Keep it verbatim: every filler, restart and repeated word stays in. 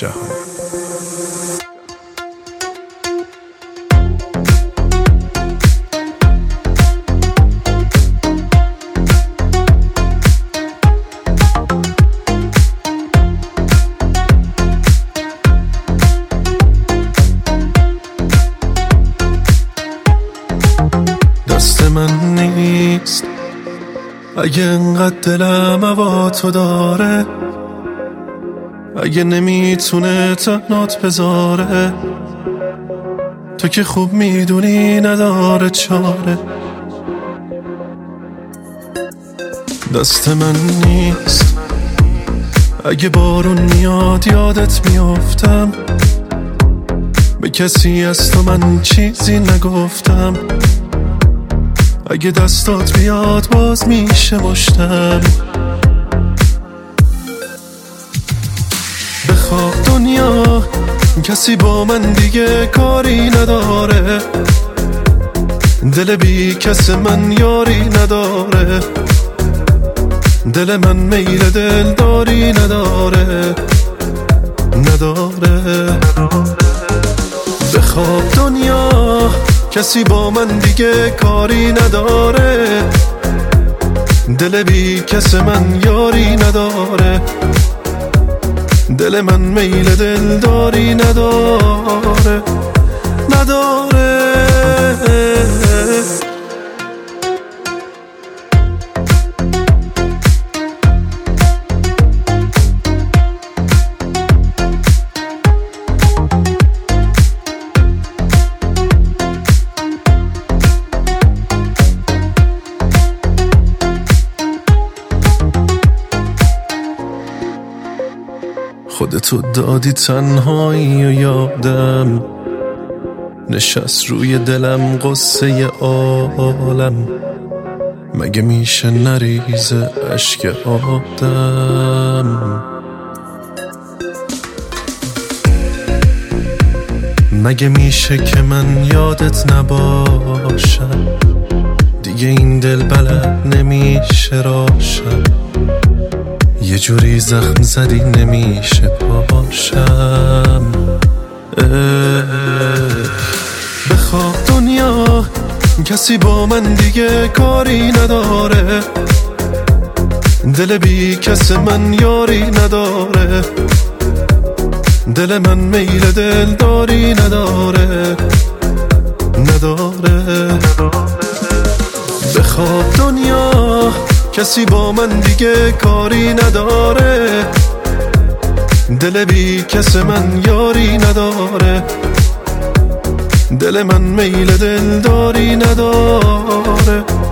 جهان. دست من نیست اگه انقدر دلم هوا تو داره، اگه نمیتونه تنات بذاره، تو که خوب میدونی نداره چاره. دست من نیست اگه بارون میاد یادت میافتم، به کسی از تو من چیزی نگفتم، اگه دستات بیاد باز میشه مشتم. بخواب دنیا کسی با من دیگه کاری نداره، دل بی کس من یاری نداره، دل من میل دلداری نداره نداره. بخواب دنیا کسی با من دیگه کاری نداره، دل بی کس من یاری نداره، دل من میل دلداری نداره نداره. خودتو دادی تنهایی و یادم نشست روی دلم قصه عالم، مگه میشه نریزه اشک آدم؟ مگه میشه که من یادت نباشم، دیگه این دل بلد نمیشه راشم، یه جوری زخم زدی نمیشه پاشم. بخواب دنیا کسی با من دیگه کاری نداره، دل بی کس من یاری نداره، دل من میل دلداری نداره نداره. بخواب دنیا کسی با من دیگه کاری نداره، دل بی کس من یاری نداره، دل من میل دلداری نداره